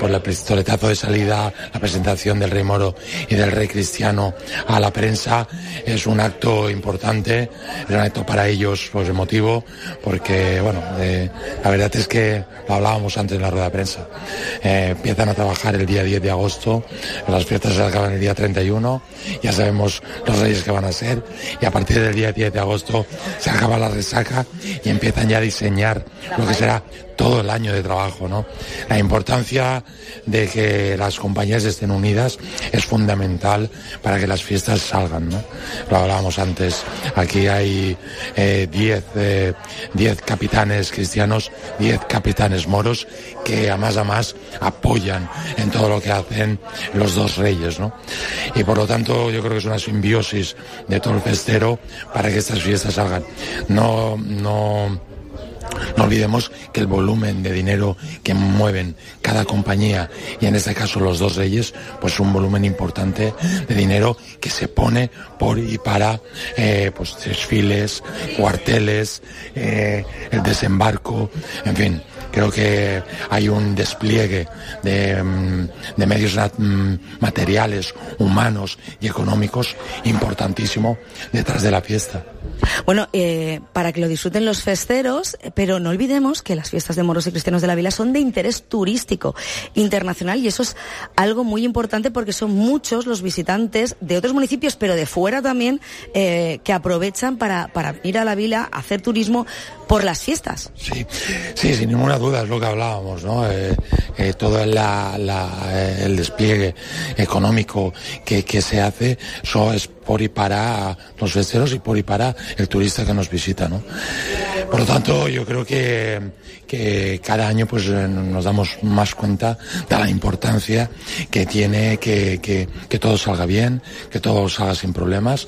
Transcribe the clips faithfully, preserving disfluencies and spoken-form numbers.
por el pistoletazo de salida, la presentación del Rey Moro y del Rey Cristiano a la prensa es un acto importante, es un acto para ellos pues emotivo, porque bueno, eh, la verdad es que lo hablábamos antes en la rueda de prensa, eh, empiezan a trabajar el día diez de agosto, las fiestas se acaban el día treinta y uno, ya sabemos los reyes que van a ser, y a partir del día diez de agosto se acaba la resaca y empiezan ya a diseñar lo que será todo el año de trabajo, ¿no? La importancia de que las compañías estén unidas es fundamental para que las fiestas salgan, ¿no? Lo hablábamos antes, aquí hay diez eh, eh, capitanes cristianos, diez capitanes moros que a más a más apoyan en todo lo que hacen los dos reyes, ¿no? Y por lo tanto yo creo que es una simbiosis de todo el festero para que estas fiestas salgan. No, no... No olvidemos que el volumen de dinero que mueven cada compañía, y en este caso los dos reyes, pues un volumen importante de dinero que se pone por y para eh, pues desfiles, cuarteles, eh, el desembarco, en fin. Creo que hay un despliegue de, de medios materiales, humanos y económicos importantísimo detrás de la fiesta. Bueno, eh, para que lo disfruten los festeros, pero no olvidemos que las fiestas de moros y cristianos de la Vila son de interés turístico internacional, y eso es algo muy importante porque son muchos los visitantes de otros municipios, pero de fuera también, eh, que aprovechan para, para ir a la Vila a hacer turismo por las fiestas. Sí, sí, sin ninguna duda es lo que hablábamos, ¿no? Eh, eh, todo la, la, eh, el despliegue económico que, que se hace, eso es por y para los festeros y por y para el turista que nos visita, ¿no? Por lo tanto, yo creo que, que cada año pues nos damos más cuenta de la importancia que tiene que, que, que todo salga bien, que todo salga sin problemas,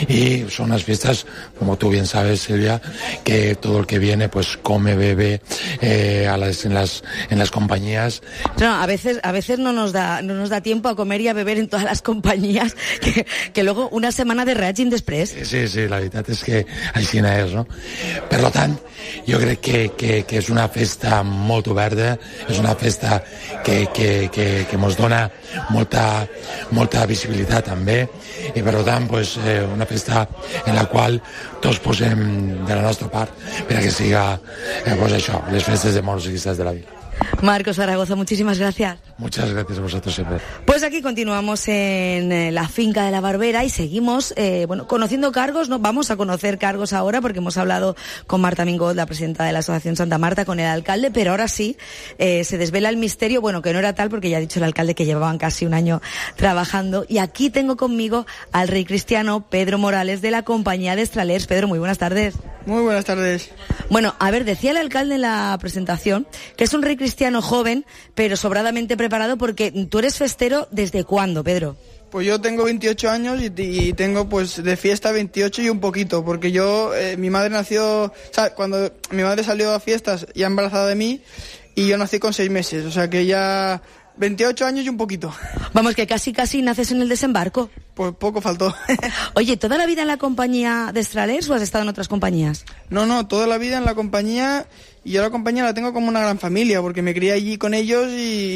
y son unas fiestas, como tú bien sabes, Silvia, que todo el que viene pues come, bebe eh, a las, en las en las compañías. No, a veces a veces no nos da no nos da tiempo a comer y a beber en todas las compañías, que, que luego una setmana de règim després. Sí, sí, la veritat és que així és, no? Per tant, jo crec que, que, que és una festa molt oberta, és una festa que, que, que, que mos dona molta, molta visibilitat també, i per tant, pues, eh, una festa en la qual tots posem de la nostra part per a que siga, eh, pues això, les festes de moros i cristians de la Vila. Marcos Zaragoza, muchísimas gracias. Muchas gracias a vosotros siempre. Pues aquí continuamos en eh, la finca de la Barbera y seguimos, eh, bueno, conociendo cargos, ¿no? Vamos a conocer cargos ahora porque hemos hablado con Marta Mingot, la presidenta de la Asociación Santa Marta, con el alcalde, pero ahora sí, eh, se desvela el misterio, bueno, que no era tal porque ya ha dicho el alcalde que llevaban casi un año trabajando, y aquí tengo conmigo al rey cristiano Pedro Morales de la compañía de Estralers. Pedro, muy buenas tardes. Muy buenas tardes. Bueno, a ver, decía el alcalde en la presentación que es un rey cristiano joven, pero sobradamente preparado, porque tú eres festero ¿desde cuándo, Pedro? Pues yo tengo veintiocho años y, y tengo pues de fiesta veintiocho y un poquito, porque yo, eh, mi madre nació, o sea, cuando mi madre salió a fiestas ya embarazada de mí, y yo nací con seis meses, o sea que ya veintiocho años y un poquito. Vamos, que casi casi naces en el desembarco. Pues poco faltó. Oye, ¿toda la vida en la compañía de Estralers o has estado en otras compañías? No, no, toda la vida en la compañía, y yo la compañía la tengo como una gran familia, porque me crié allí con ellos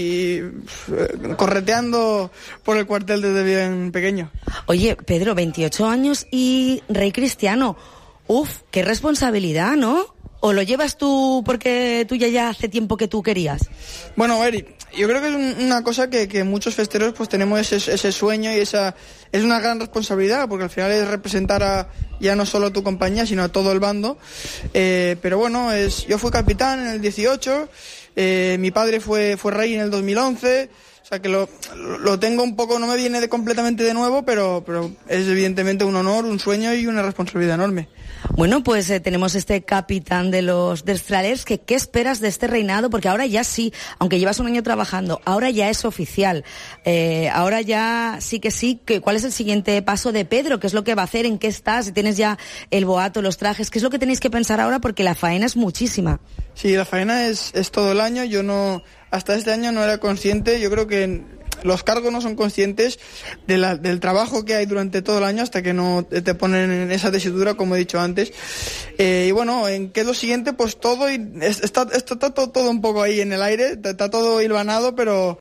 y pff, correteando por el cuartel desde bien pequeño. Oye, Pedro, veintiocho años y rey cristiano. Uf, qué responsabilidad, ¿no? ¿O lo llevas tú porque tú ya, ya hace tiempo que tú querías? Bueno, Eric, yo creo que es una cosa que, que muchos festeros pues tenemos ese, ese sueño, y esa es una gran responsabilidad, porque al final es representar a ya no solo a tu compañía, sino a todo el bando. Eh, pero bueno, es, yo fui capitán en el dieciocho, eh, mi padre fue, fue rey en el dos mil once, o sea que lo, lo tengo un poco, no me viene de completamente de nuevo, pero, pero es evidentemente un honor, un sueño y una responsabilidad enorme. Bueno, pues eh, tenemos este capitán de los de Estralers, que ¿qué esperas de este reinado? Porque ahora ya sí, aunque llevas un año trabajando, ahora ya es oficial. Eh, ahora ya sí que sí. Que, ¿cuál es el siguiente paso de Pedro? ¿Qué es lo que va a hacer? ¿En qué estás? Si tienes ya el boato, los trajes, ¿qué es lo que tenéis que pensar ahora? Porque la faena es muchísima. Sí, la faena es, es todo el año. Yo no, hasta este año no era consciente. Yo creo que los cargos no son conscientes de la, del trabajo que hay durante todo el año hasta que no te ponen en esa tesitura, como he dicho antes. Eh, y bueno, ¿en qué es lo siguiente? Pues todo, y está, está todo, todo un poco ahí en el aire, está todo hilvanado, pero,